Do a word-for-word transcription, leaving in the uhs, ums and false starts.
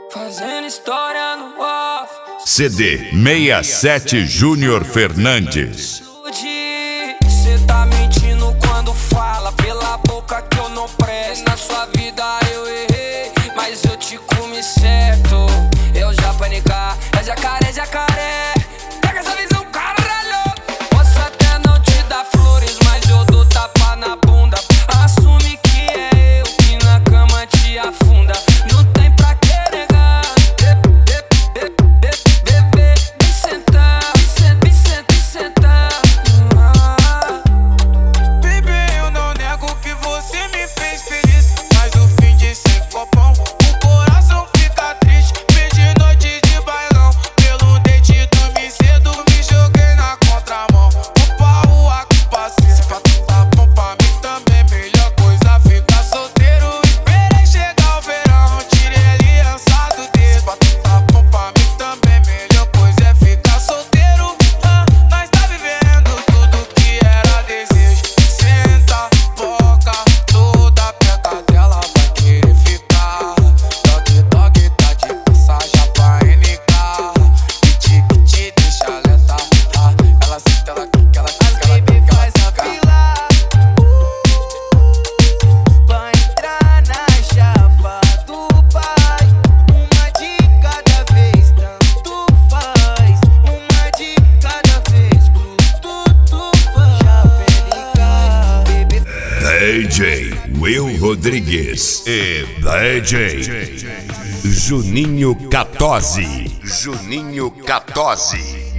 Fazendo história no off. C D sessenta e sete Júnior Fernandes. Cê tá mentindo quando fala pela boca que eu não presto. Na sua vida eu errei, mas eu te comi certo. Eu já panicar, é jacaré, jacaré. Pega essa visão, caralho. Posso até não te dar flores, mas eu dou tapa na bunda. Assume que é eu que na cama te afunda. Não tem pra que negar. Bebê, vem sentar, vem sentar, vem sentar. Bebê, eu não nego que você me fez feliz, mas o fim de sem copão, o coração fica triste. Perdi noite de bailão, pelo date dormi cedo, me joguei na contramão. Opa, o acupaci, se pra tu tá bom pra mim também, melhor coisa ficar solteiro. Esperei chegar o verão, tirei a aliança do dedo. Se pra tu tá bom pra mim também, melhor coisa é ficar solteiro. Ah, nós tá vivendo tudo que era desejo. Senta, boca, toda apertadela vai querer ficar. Dog, dog, tá de passagem pra N K. Piti, piti, deixa alerta. Ah, ela senta, ela quica, ela quica, ela quica, ela quica. Pra entrar na chapa do pai, uma de cada vez, tanto faz. Uma de cada vez, pro tudo faz. Chapelica, bebê. D J Will Rodrigues e D J Juninho Catozzi. Juninho Catozzi.